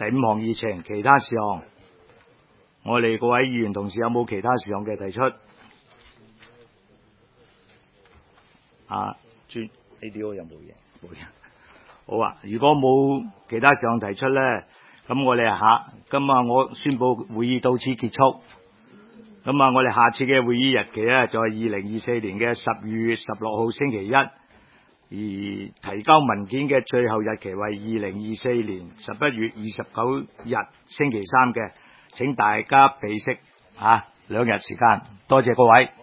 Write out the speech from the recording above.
第5項議程其他事項，我哋各位議員同事有冇其他事項嘅提出？ADO 有冇嘢？冇嘢。好啊，如果冇其他事項提出咧，咁我哋今日我宣布會議到此結束。咁我哋下次嘅會議日期咧就係2024年嘅12月16號星期一，而提交文件嘅最後日期為2024年11月29日星期三嘅，請大家備悉2日時間。多謝各位。